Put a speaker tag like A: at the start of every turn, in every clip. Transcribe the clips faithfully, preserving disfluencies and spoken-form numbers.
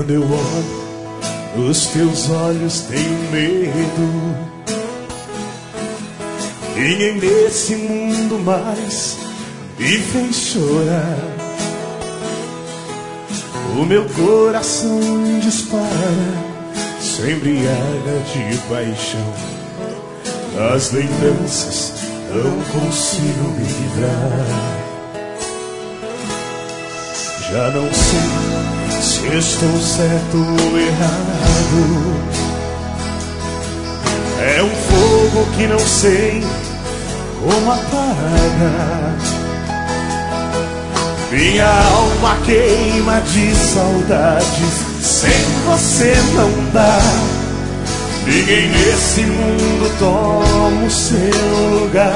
A: Quando eu olho nos teus olhos tenho medo. Ninguém nesse mundo mais me fez chorar. O meu coração dispara, se embriaga de paixão. As lembranças não consigo me livrar. Já não sei se estou certo ou errado. É um fogo que não sei como apagar. Minha alma queima de saudades. Sem você não dá. Ninguém nesse mundo toma o seu lugar.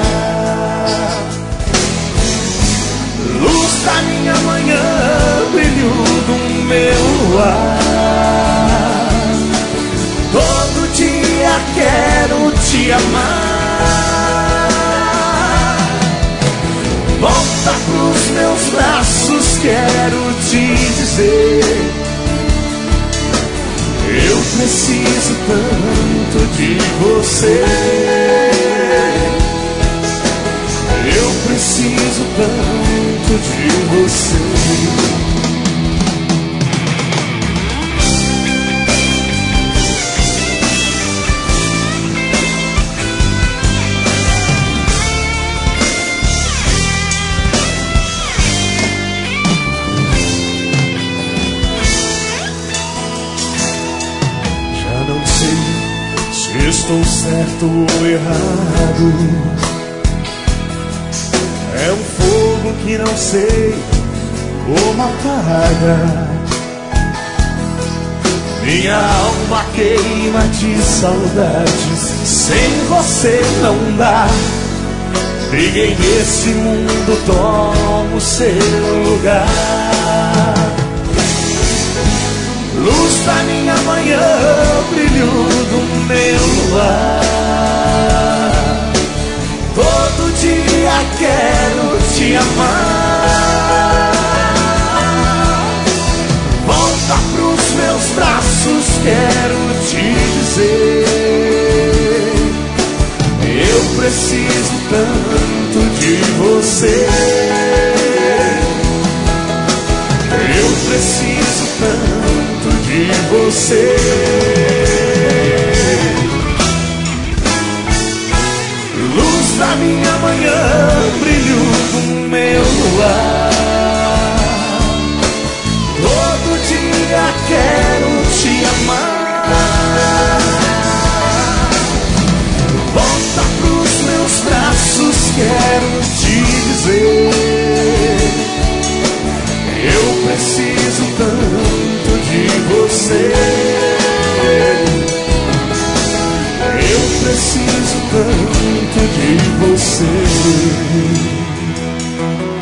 A: Luz da minha manhã, brilho do meu ar. Todo dia quero te amar. Volta pros meus braços, quero te dizer. Eu preciso tanto de você. Eu preciso tanto de você. Estou certo ou errado. É um fogo que não sei como apagar. Minha alma queima de saudades. Sem você não dá. Ninguém nesse mundo toma o seu lugar. Luz da minha manhã, brilho do meu lar. Todo dia quero te amar. Volta pros meus braços, quero te dizer. Eu preciso tanto de você. Eu preciso tanto de você. Luz da minha manhã, brilho do meu luar. Todo dia quero te amar. Volta pros meus braços, quero te dizer. Eu preciso tanto de você. Eu preciso tanto de você.